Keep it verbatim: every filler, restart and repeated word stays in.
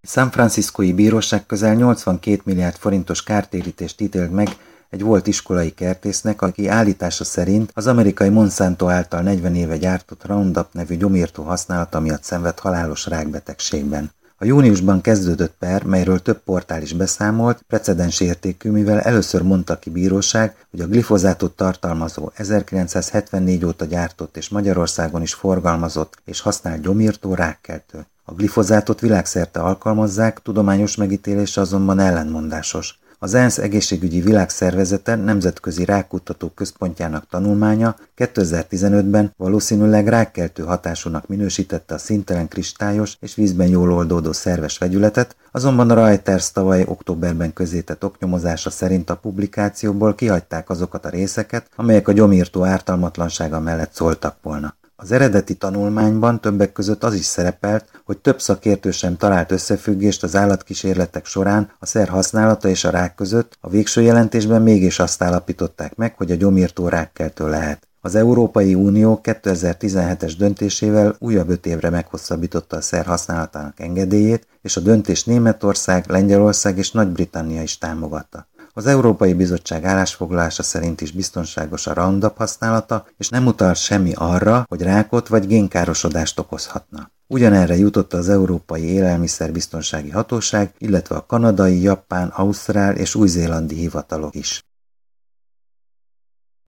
San Franciscói bíróság közel nyolcvankét milliárd forintos kártérítést ítélt meg egy volt iskolai kertésznek, aki állítása szerint az amerikai Monsanto által negyven éve gyártott Roundup nevű gyomírtó használata miatt szenved halálos rákbetegségben. A júniusban kezdődött per, melyről több portál is beszámolt, precedens értékű, mivel először mondta ki bíróság, hogy a glifozátot tartalmazó ezerkilencszázhetvennégy óta gyártott és Magyarországon is forgalmazott és használt gyomírtó rákkeltő. A glifozátot világszerte alkalmazzák, tudományos megítélése azonban ellentmondásos. Az ENSZ egészségügyi világszervezete nemzetközi rákkutató központjának tanulmánya kétezer-tizenötben valószínűleg rákkeltő hatásúnak minősítette a színtelen kristályos és vízben jól oldódó szerves vegyületet, azonban a Reuters tavaly októberben közzétett oknyomozása szerint a publikációból kihagyták azokat a részeket, amelyek a gyomírtó ártalmatlansága mellett szóltak volna. Az eredeti tanulmányban többek között az is szerepelt, hogy több szakértő sem talált összefüggést az állatkísérletek során a szer használata és a rák között, a végső jelentésben mégis azt állapították meg, hogy a gyomírtó rákkeltő lehet. Az Európai Unió kétezer-tizenhetes döntésével újabb öt évre meghosszabbította a szer használatának engedélyét, és a döntést Németország, Lengyelország és Nagy-Britannia is támogatta. Az Európai Bizottság állásfoglalása szerint is biztonságos a Roundup használata, és nem utal semmi arra, hogy rákot vagy génkárosodást okozhatna. Ugyanerre jutott az Európai Élelmiszerbiztonsági Hatóság, illetve a kanadai, japán, ausztrál és új-zélandi hivatalok is.